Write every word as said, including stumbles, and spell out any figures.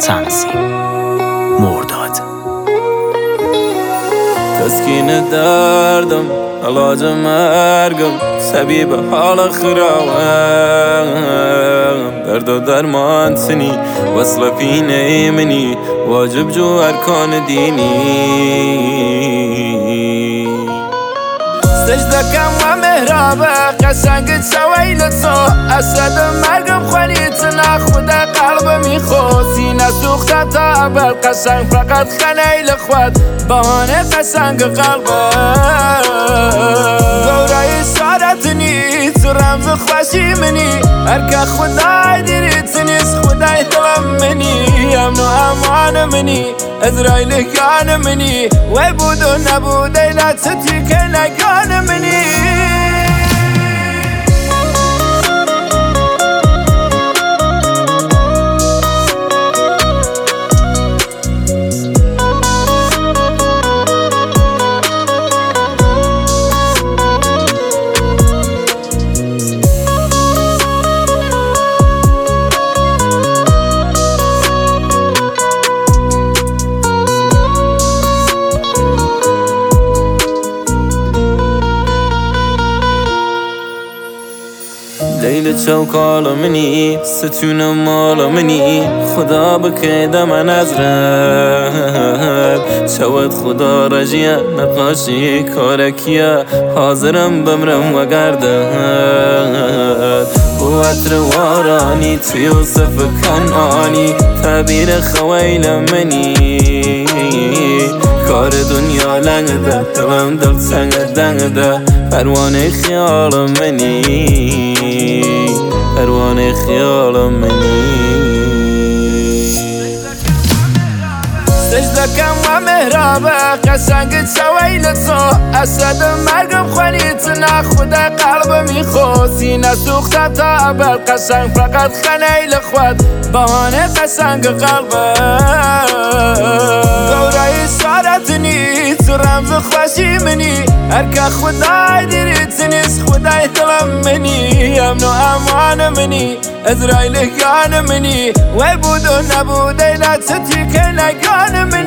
تنظیم مرداد. تسکین دردم علاج مرگم طبیب حال خراوم درد و درمان تنی وصل پینه منی واجب جو ارکان دینی سجده کم و مهرابه قشنگ چوی لطو اسد مرگم خونیت نخوده قلب میخو سینه سوخته تا ابل قشنگ فقط خنه لخوت بهانه قشنگ قلبه گوره اشارتنی تو رمز خوشی منی هرکه خدای دیریت نیست خدای دلم منی امن و امان منی ازرائیل کان منی وی بود و نبود ایلتی که نگان منی لیل چوکال منی ستون مال منی خدا بکیده من از رد چود خدا رجیه نقاشی کارکیه حاضرم بمرم و گردد بو عطر وارانی تو یوسف کنعانی تعبیر خویل منی کار دنیا لنگ ده دلم دل سنگ دنگ ده پروانه خیال منی پروانه خیال منی سجده کم و مهرابه قشنگ چوی لطو اسد مرگم خونیت نخوده قلب میخو سینه سوخته تا ابل قشنگ فقط خنه لخوت بهانه قشنگ قلبه گوره اشارتنی تو رمز خوشی منی هرکه خدای دیریت نیست خدای دلم منی امن و امان منی ازرائیل کان منی وی بود و نبود ایلتی که نگان منی